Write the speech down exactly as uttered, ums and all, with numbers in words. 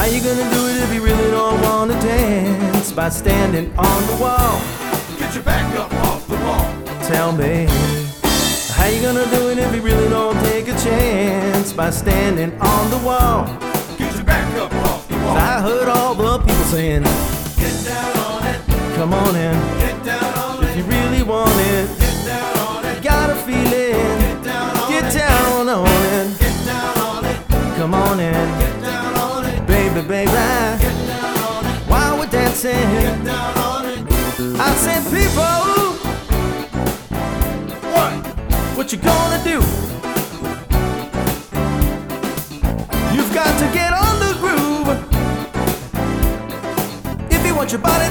How you gonna do it if you really don't wanna dance? By standing on the wall. Get your back up off the wall. Tell me, how you gonna do it if you really don't take a chance? By standing on the wall. Get your back up off the wall. I heard all the people saying, Get down on it. come on in. Get down on If it. you really want it, Get down on it. got a feeling, Get down on get it. down on it. Get down on it. Come on in, Get down on it. baby, baby. Get down on it. While we're dancing, Get down on it. I said, people, What? what you gonna do? You've got to get on the groove if you want your body